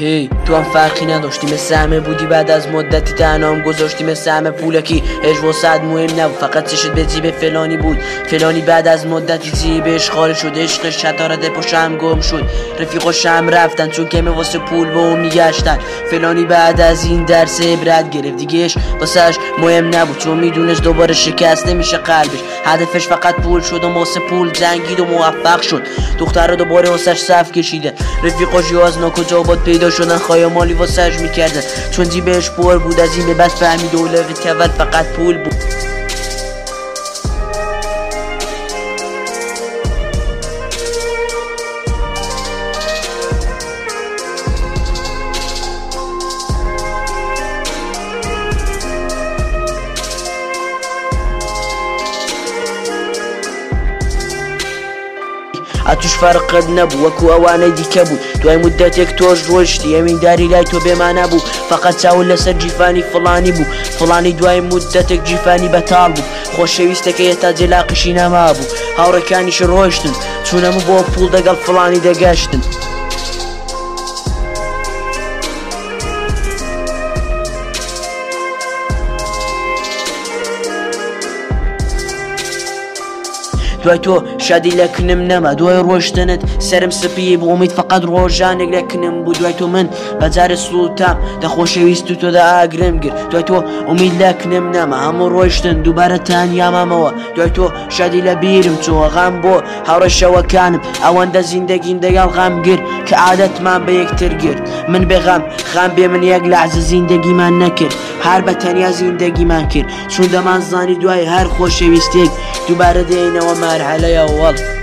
هی تو هم فرقی نداشتی، مثل همه بودی، بعد از مدتی تنهام گذاشتی مثل همه. پولکی اجواسد مهم نبود، فقط چشت به جیب فلانی بود. فلانی بعد از مدتی جیبش خالی شد، عشقش شطارت پشم گم شد. رفیقاش هم رفتن چون که واسه پول به اون میگشتن. فلانی بعد از این درس عبرت گرفت، دیگهش واسهش مهم نبود چون میدونست دوباره شکست نمیشه قلبش. هدفش فقط پول شد و واسه پول جنگید و موفق شد. دختر رو دوباره واسش صف کشیده، رفیقاش از ناکجا باد پیدا شدن، خایمالی واسش میکردن چون جیبش پر بود. از این به بعد فهمید اولویت اول فقط پول بود. اتوش فرقت نبود وکو اوانه دیکه بود. دوای مدت یک توش روشتی امین داری لای تو به من نبود، فقط چاول لسر جیفانی فلانی بود. فلانی دوای مدت یک جیفانی بتال بود، خوشویسته که تا جلاقشی نما بود. هاورکانیش روشتن چونمو با پول دقل فلانی دگشتن. دوای تو شادی لکنم نما، دوای روشتنت سرم سپی بو امید فقط روشانک لکنم بود. دوای تو من بزار سلطم ده خوشویست تو ده اگرم گر. دوای تو امید لکنم نما، همو روشتن دوباره تنیا ماما. دوای تو شادی لبیرم تو غم بو هر شوکانم اوان ده زندگیم دگل غم گر که عادت من به یک ترگیر. من به غم به من یک لحظه زندگی من نکرد، هر بتنیا زندگی من کرد چون ده من زانی دوای هر خوشویست یک دوباره دینه و مرحله اول.